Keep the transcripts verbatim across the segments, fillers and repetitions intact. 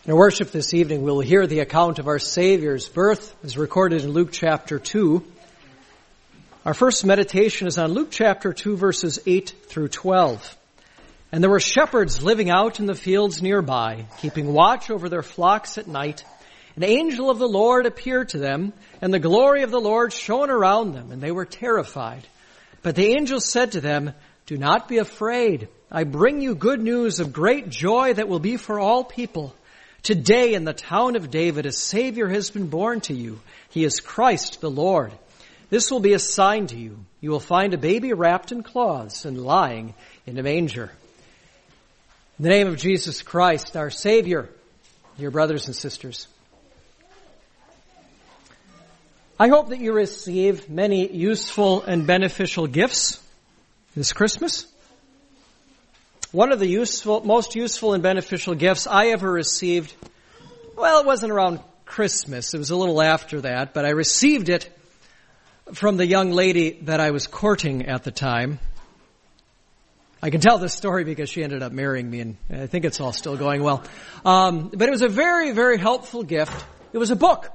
In our worship this evening, we'll hear the account of our Savior's birth as recorded in Luke chapter two. Our first meditation is on Luke chapter two, verses eight through twelve. And there were shepherds living out in the fields nearby, keeping watch over their flocks at night. An angel of the Lord appeared to them, and the glory of the Lord shone around them, and they were terrified. But the angel said to them, "Do not be afraid. I bring you good news of great joy that will be for all people. Today in the town of David, a Savior has been born to you. He is Christ the Lord. This will be a sign to you. You will find a baby wrapped in cloths and lying in a manger." In the name of Jesus Christ, our Savior, dear brothers and sisters, I hope that you receive many useful and beneficial gifts this Christmas. One of the useful, most useful and beneficial gifts I ever received, well, it wasn't around Christmas. It was a little after that, but I received it from the young lady that I was courting at the time. I can tell this story because she ended up marrying me, and I think it's all still going well. Um, but it was a very, very helpful gift. It was a book.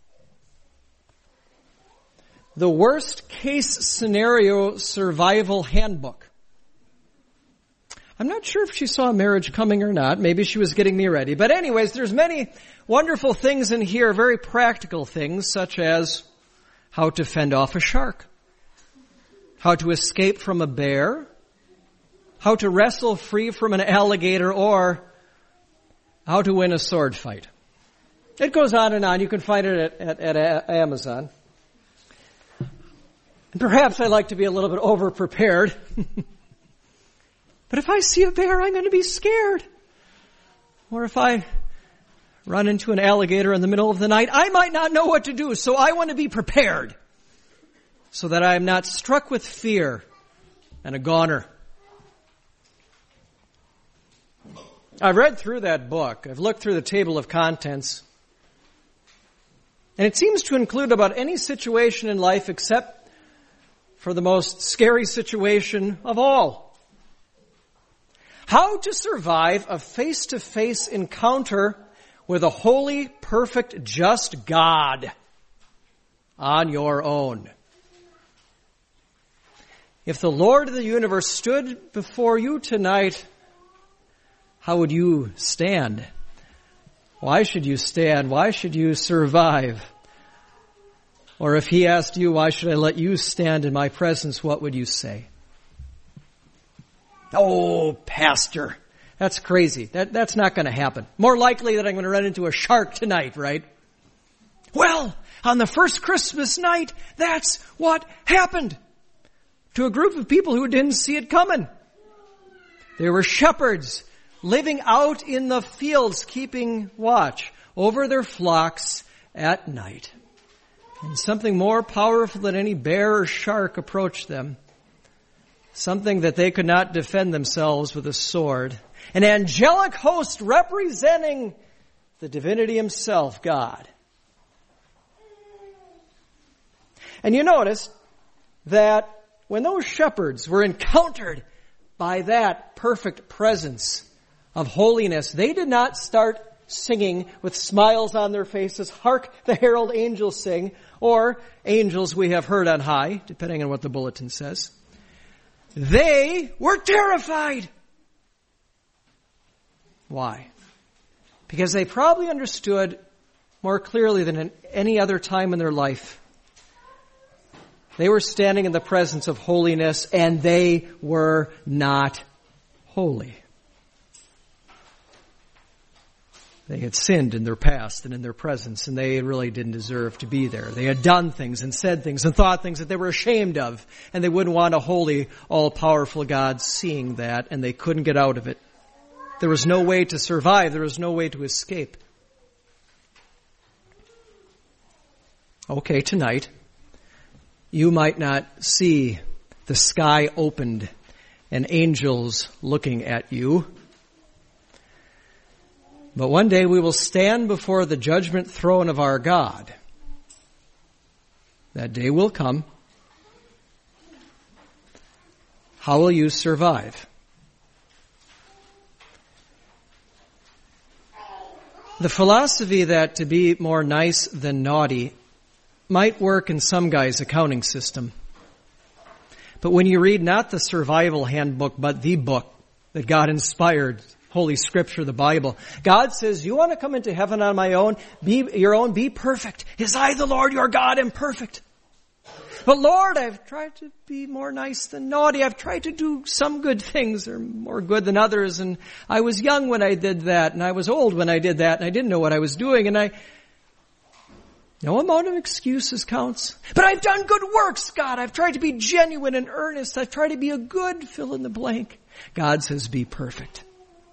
The Worst Case Scenario Survival Handbook. I'm not sure if she saw marriage coming or not. Maybe she was getting me ready. But anyways, there's many wonderful things in here, very practical things, such as how to fend off a shark, how to escape from a bear, how to wrestle free from an alligator, or how to win a sword fight. It goes on and on. You can find it at, at, at Amazon. And perhaps I like to be a little bit over-prepared. But if I see a bear, I'm going to be scared. Or if I run into an alligator in the middle of the night, I might not know what to do. So I want to be prepared so that I am not struck with fear and a goner. I've read through that book. I've looked through the table of contents. And it seems to include about any situation in life except for the most scary situation of all. How to survive a face-to-face encounter with a holy, perfect, just God on your own. If the Lord of the universe stood before you tonight, how would you stand? Why should you stand? Why should you survive? Or if he asked you, why should I let you stand in my presence, what would you say? Oh, Pastor, that's crazy. That, that's not going to happen. More likely that I'm going to run into a shark tonight, right? Well, on the first Christmas night, that's what happened to a group of people who didn't see it coming. There were shepherds living out in the fields, keeping watch over their flocks at night. And something more powerful than any bear or shark approached them. Something that they could not defend themselves with a sword. An angelic host representing the divinity himself, God. And you notice that when those shepherds were encountered by that perfect presence of holiness, they did not start singing with smiles on their faces, "Hark the herald angels sing," or "Angels we have heard on high," depending on what the bulletin says. They were terrified. Why? Because they probably understood more clearly than in any other time in their life. They were standing in the presence of holiness, and they were not holy. They had sinned in their past and in their presence, and they really didn't deserve to be there. They had done things and said things and thought things that they were ashamed of, and they wouldn't want a holy, all-powerful God seeing that, and they couldn't get out of it. There was no way to survive. There was no way to escape. Okay, tonight, you might not see the sky opened and angels looking at you. But one day we will stand before the judgment throne of our God. That day will come. How will you survive? The philosophy that to be more nice than naughty might work in some guy's accounting system. But when you read not the survival handbook, but the book that God inspired, Holy Scripture, the Bible, God says, you want to come into heaven on my own, be your own, be perfect. Is I the Lord your God am perfect. But Lord, I've tried to be more nice than naughty. I've tried to do some good things, or more good than others. And I was young when I did that, and I was old when I did that, and I didn't know what I was doing. And I, no amount of excuses counts. But I've done good works, God. I've tried to be genuine and earnest. I've tried to be a good fill in the blank. God says, be perfect.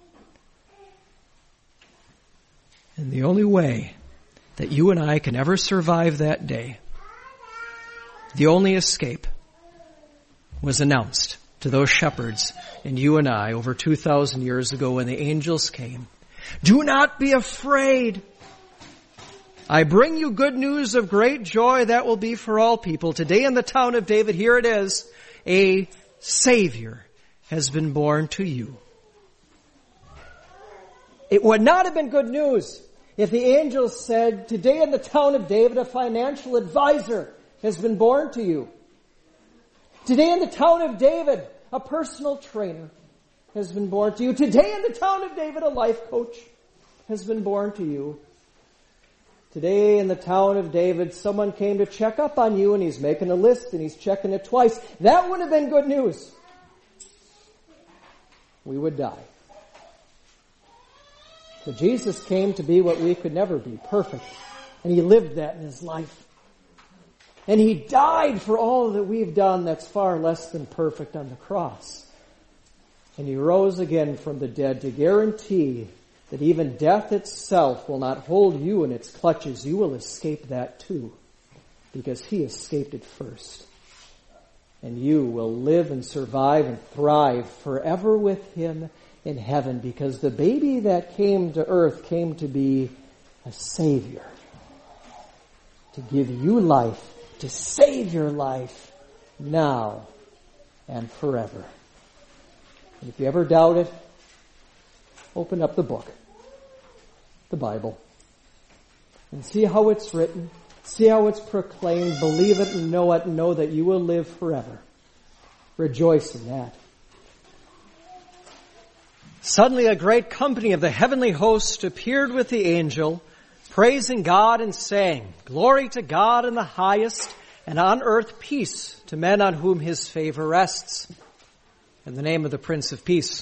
And the only way that you and I can ever survive that day, the only escape, was announced to those shepherds and you and I over two thousand years ago when the angels came. Do not be afraid. I bring you good news of great joy that will be for all people. Today in the town of David, here it is, a Savior has been born to you. It would not have been good news if the angels said, today in the town of David, a financial advisor has been born to you. Today in the town of David, a personal trainer has been born to you. Today in the town of David, a life coach has been born to you. Today in the town of David, someone came to check up on you and he's making a list and he's checking it twice. That would have been good news. We would die. But Jesus came to be what we could never be, perfect. And he lived that in his life. And he died for all that we've done that's far less than perfect on the cross. And he rose again from the dead to guarantee that even death itself will not hold you in its clutches. You will escape that too, because he escaped it first. And you will live and survive and thrive forever with him in heaven, because the baby that came to earth came to be a Savior, to give you life, to save your life now and forever. And if you ever doubt it, open up the book, the Bible, and see how it's written, see how it's proclaimed, believe it and know it, and know that you will live forever. Rejoice in that. Suddenly a great company of the heavenly host appeared with the angel, praising God and saying, Glory to God in the highest, and on earth peace to men on whom his favor rests. In the name of the Prince of Peace.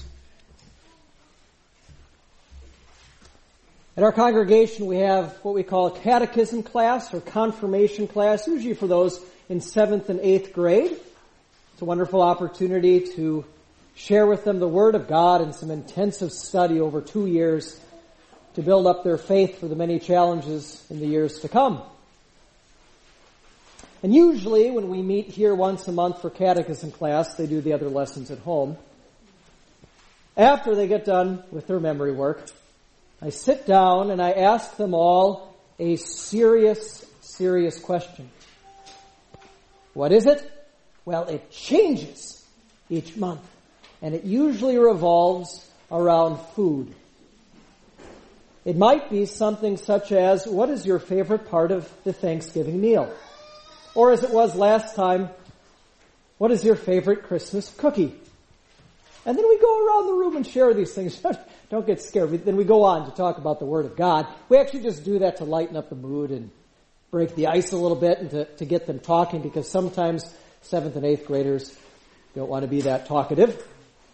At our congregation we have what we call a catechism class or confirmation class, usually for those in seventh and eighth grade. It's a wonderful opportunity to share with them the Word of God and some intensive study over two years to build up their faith for the many challenges in the years to come. And usually when we meet here once a month for catechism class, they do the other lessons at home. After they get done with their memory work, I sit down and I ask them all a serious, serious question. What is it? Well, it changes each month. And it usually revolves around food. It might be something such as, what is your favorite part of the Thanksgiving meal? Or as it was last time, what is your favorite Christmas cookie? And then we go around the room and share these things. Don't get scared. Then we go on to talk about the Word of God. We actually just do that to lighten up the mood and break the ice a little bit and to, to get them talking, because sometimes seventh and eighth graders don't want to be that talkative.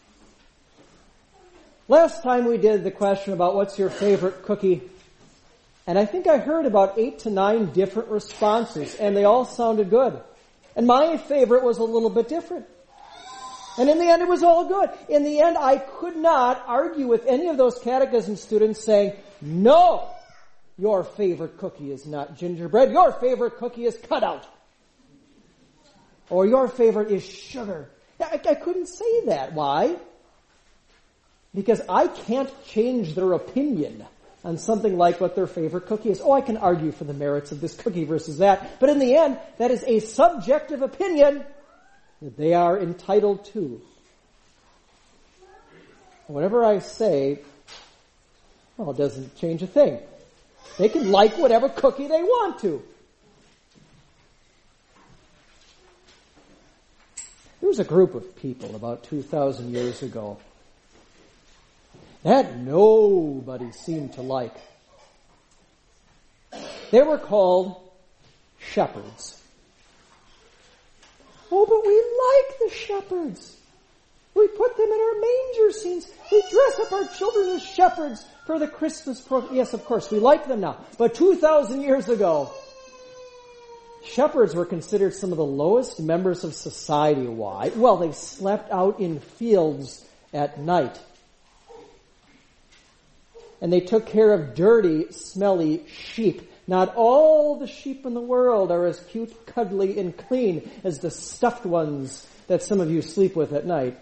Last time we did the question about what's your favorite cookie, and I think I heard about eight to nine different responses, and they all sounded good. And my favorite was a little bit different. And in the end, it was all good. In the end, I could not argue with any of those catechism students saying, no, your favorite cookie is not gingerbread. Your favorite cookie is cutout. Or your favorite is sugar. I, I couldn't say that. Why? Because I can't change their opinion on something like what their favorite cookie is. Oh, I can argue for the merits of this cookie versus that. But in the end, that is a subjective opinion that they are entitled to. Whatever I say, well, it doesn't change a thing. They can like whatever cookie they want to. There was a group of people about two thousand years ago that nobody seemed to like. They were called shepherds. Oh, but we like the shepherds. We put them in our manger scenes. We dress up our children as shepherds for the Christmas program. Yes, of course, we like them now. But two thousand years ago, shepherds were considered some of the lowest members of society. Why? Well, they slept out in fields at night. And they took care of dirty, smelly sheep. Not all the sheep in the world are as cute, cuddly, and clean as the stuffed ones that some of you sleep with at night.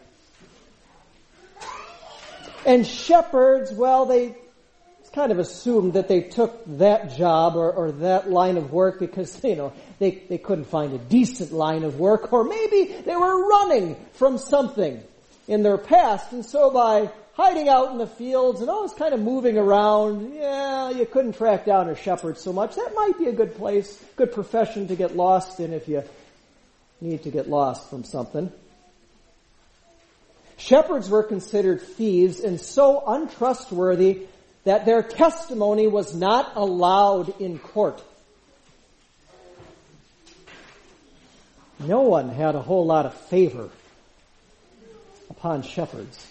And shepherds, well, they it's kind of assumed that they took that job or, or that line of work because, you know, they, they couldn't find a decent line of work, or maybe they were running from something in their past. And so by hiding out in the fields and always kind of moving around, yeah, you couldn't track down a shepherd so much. That might be a good place, good profession to get lost in if you need to get lost from something. Shepherds were considered thieves and so untrustworthy that their testimony was not allowed in court. No one had a whole lot of favor upon shepherds.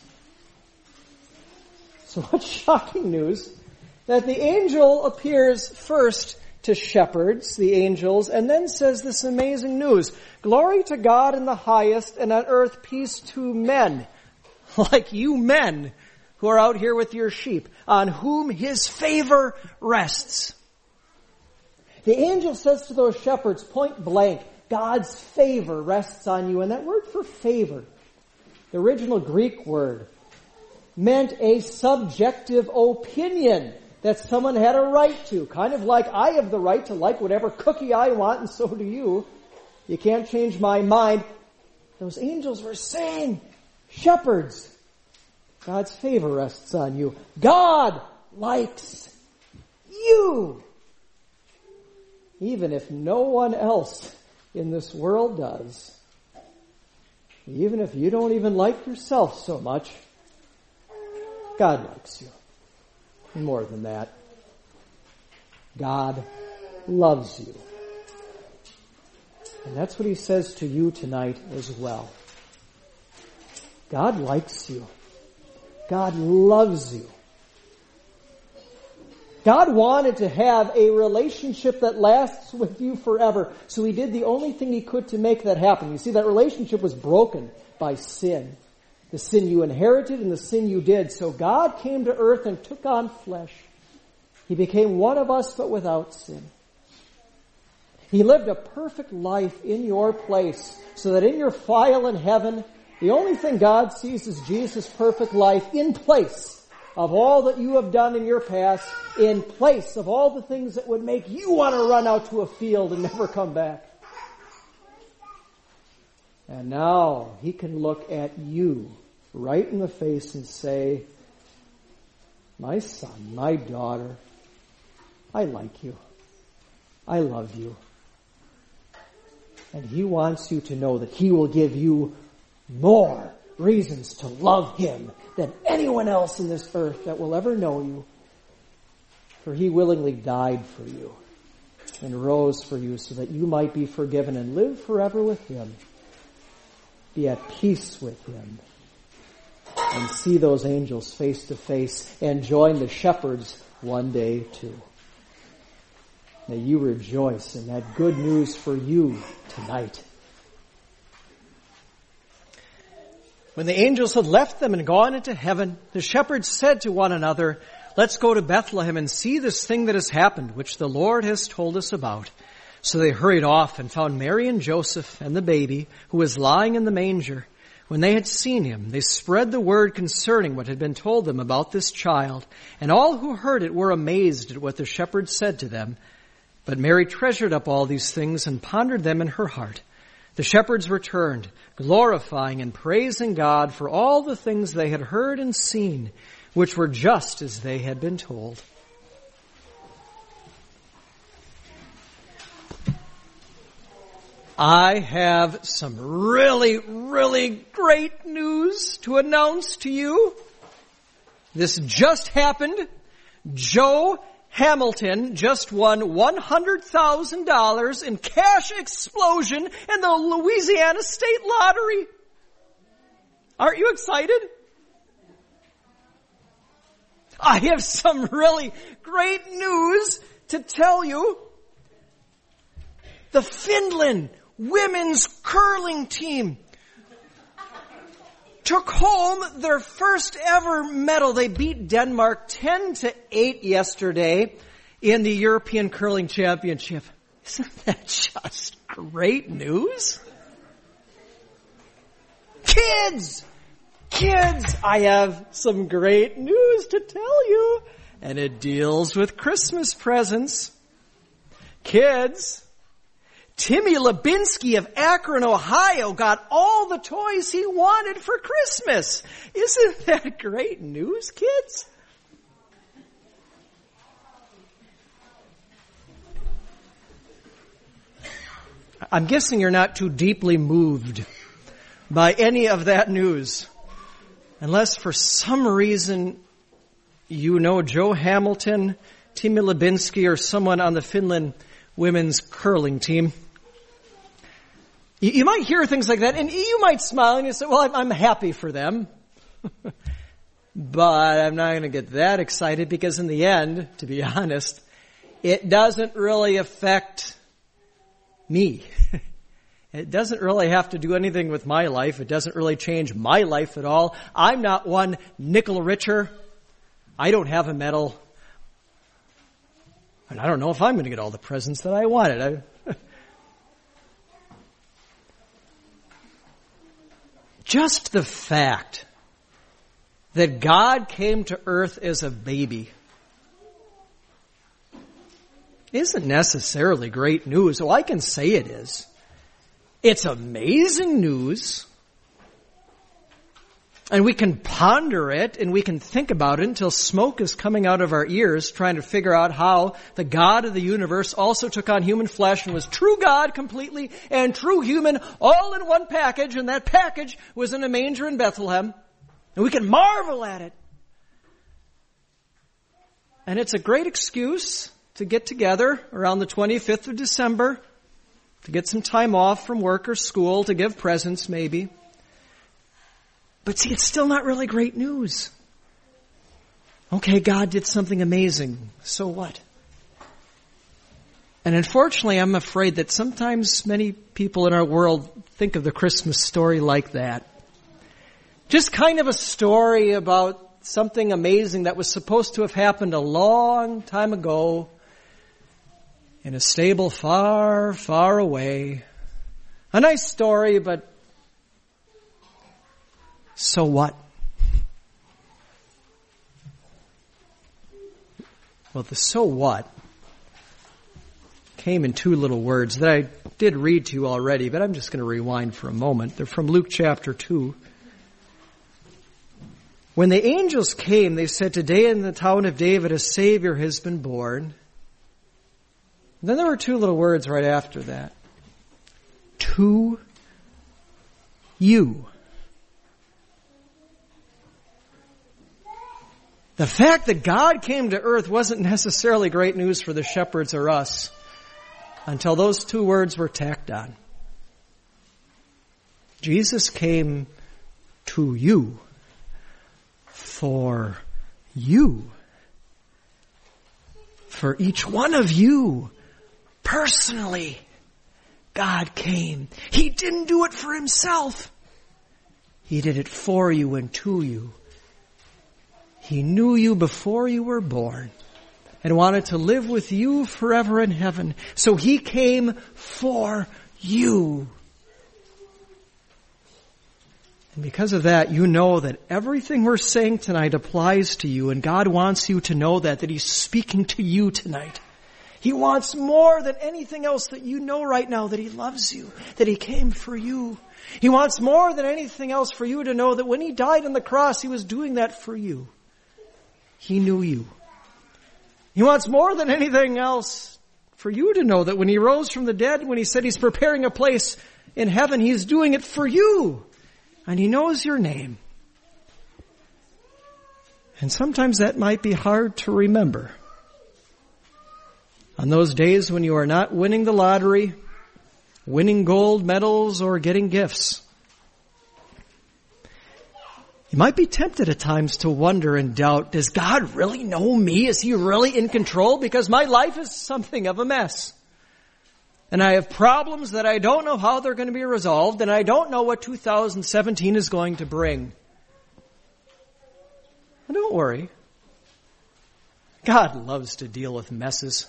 So what shocking news that the angel appears first to shepherds, the angels, and then says this amazing news. Glory to God in the highest, and on earth peace to men, like you men who are out here with your sheep, on whom his favor rests. The angel says to those shepherds, point blank, God's favor rests on you. And that word for favor, the original Greek word, meant a subjective opinion that someone had a right to. Kind of like I have the right to like whatever cookie I want, and so do you. You can't change my mind. Those angels were saying, shepherds, God's favor rests on you. God likes you. Even if no one else in this world does. Even if you don't even like yourself so much, God likes you. And more than that, God loves you. And that's what he says to you tonight as well. God likes you. God loves you. God wanted to have a relationship that lasts with you forever. So he did the only thing he could to make that happen. You see, that relationship was broken by sin. The sin you inherited and the sin you did. So God came to earth and took on flesh. He became one of us, but without sin. He lived a perfect life in your place, so that in your file in heaven, the only thing God sees is Jesus' perfect life in place of all that you have done in your past, in place of all the things that would make you want to run out to a field and never come back. And now he can look at you right in the face and say, my son, my daughter, I like you. I love you. And he wants you to know that he will give you more reasons to love him than anyone else in this earth that will ever know you. For he willingly died for you and rose for you so that you might be forgiven and live forever with him. Be at peace with him. And see those angels face to face and join the shepherds one day too. May you rejoice in that good news for you tonight. When the angels had left them and gone into heaven, the shepherds said to one another, let's go to Bethlehem and see this thing that has happened, which the Lord has told us about. So they hurried off and found Mary and Joseph and the baby, who was lying in the manger. When they had seen him, they spread the word concerning what had been told them about this child. And all who heard it were amazed at what the shepherds said to them. But Mary treasured up all these things and pondered them in her heart. The shepherds returned, glorifying and praising God for all the things they had heard and seen, which were just as they had been told. I have some really, really great news to announce to you. This just happened. Joe Hamilton just won one hundred thousand dollars in cash explosion in the Louisiana State Lottery. Aren't you excited? I have some really great news to tell you. The Finland women's curling team took home their first ever medal. They beat Denmark ten to eight yesterday in the European Curling Championship. Isn't that just great news? Kids! Kids! I have some great news to tell you. And it deals with Christmas presents. Kids! Timmy Lubinsky of Akron, Ohio got all the toys he wanted for Christmas. Isn't that great news, kids? I'm guessing you're not too deeply moved by any of that news. Unless for some reason you know Joe Hamilton, Timmy Lubinsky, or someone on the Finland women's curling team. You might hear things like that, and you might smile and you say, well, I'm happy for them. But I'm not going to get that excited because in the end, to be honest, it doesn't really affect me. It doesn't really have to do anything with my life. It doesn't really change my life at all. I'm not one nickel richer. I don't have a medal. And I don't know if I'm going to get all the presents that I wanted. I, Just the fact that God came to earth as a baby isn't necessarily great news. Oh, I can say it is. It's amazing news. And we can ponder it and we can think about it until smoke is coming out of our ears trying to figure out how the God of the universe also took on human flesh and was true God completely and true human all in one package, and that package was in a manger in Bethlehem. And we can marvel at it. And it's a great excuse to get together around the twenty-fifth of December, to get some time off from work or school, to give presents maybe. But see, it's still not really great news. Okay, God did something amazing. So what? And unfortunately, I'm afraid that sometimes many people in our world think of the Christmas story like that. Just kind of a story about something amazing that was supposed to have happened a long time ago in a stable far, far away. A nice story, but so what? Well, the so what came in two little words that I did read to you already, but I'm just going to rewind for a moment. They're from Luke chapter two. When the angels came, they said, today in the town of David a Savior has been born. And then there were two little words right after that. To you. The fact that God came to earth wasn't necessarily great news for the shepherds or us until those two words were tacked on. Jesus came to you, for you, for each one of you, personally, God came. He didn't do it for himself. He did it for you and to you. He knew you before you were born and wanted to live with you forever in heaven. So he came for you. And because of that, you know that everything we're saying tonight applies to you, and God wants you to know that, that he's speaking to you tonight. He wants more than anything else that you know right now, that he loves you, that he came for you. He wants more than anything else for you to know that when he died on the cross, he was doing that for you. He knew you. He wants more than anything else for you to know that when he rose from the dead, when he said he's preparing a place in heaven, he's doing it for you. And he knows your name. And sometimes that might be hard to remember. On those days when you are not winning the lottery, winning gold medals, or getting gifts. You might be tempted at times to wonder and doubt, does God really know me? Is he really in control? Because my life is something of a mess. And I have problems that I don't know how they're going to be resolved, and I don't know what two thousand seventeen is going to bring. And don't worry. God loves to deal with messes.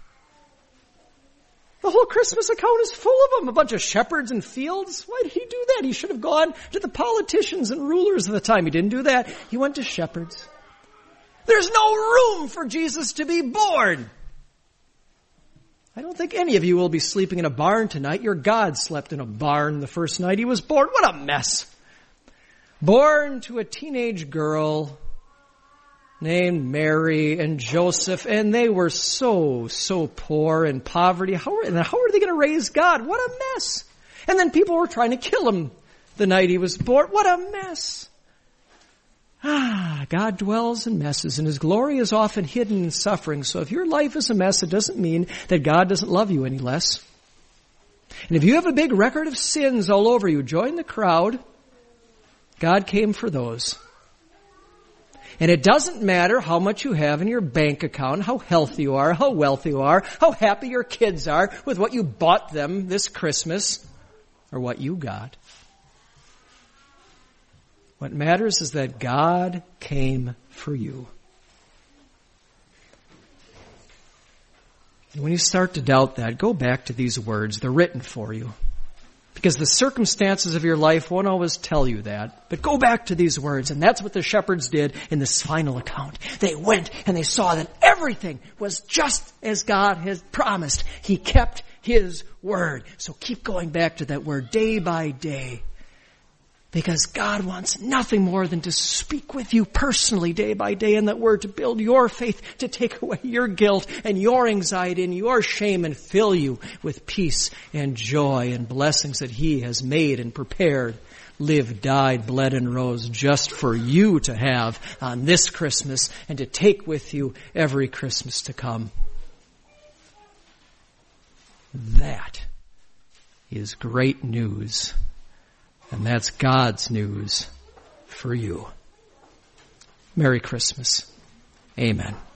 The whole Christmas account is full of them. A bunch of shepherds and fields. Why did he do that? He should have gone to the politicians and rulers of the time. He didn't do that. He went to shepherds. There's no room for Jesus to be born. I don't think any of you will be sleeping in a barn tonight. Your God slept in a barn the first night he was born. What a mess. Born to a teenage girl named Mary and Joseph, and they were so, so poor in poverty. How are, and how are they going to raise God? What a mess. And then people were trying to kill him the night he was born. What a mess. Ah, God dwells in messes, and his glory is often hidden in suffering. So if your life is a mess, it doesn't mean that God doesn't love you any less. And if you have a big record of sins all over you, join the crowd. God came for those. And it doesn't matter how much you have in your bank account, how healthy you are, how wealthy you are, how happy your kids are with what you bought them this Christmas or what you got. What matters is that God came for you. And when you start to doubt that, go back to these words. They're written for you. Because the circumstances of your life won't always tell you that. But go back to these words. And that's what the shepherds did in this final account. They went and they saw that everything was just as God had promised. He kept his word. So keep going back to that word day by day. Because God wants nothing more than to speak with you personally day by day in that word, to build your faith, to take away your guilt and your anxiety and your shame and fill you with peace and joy and blessings that he has made and prepared, lived, died, bled, and rose just for you to have on this Christmas and to take with you every Christmas to come. That is great news. And that's God's news for you. Merry Christmas. Amen.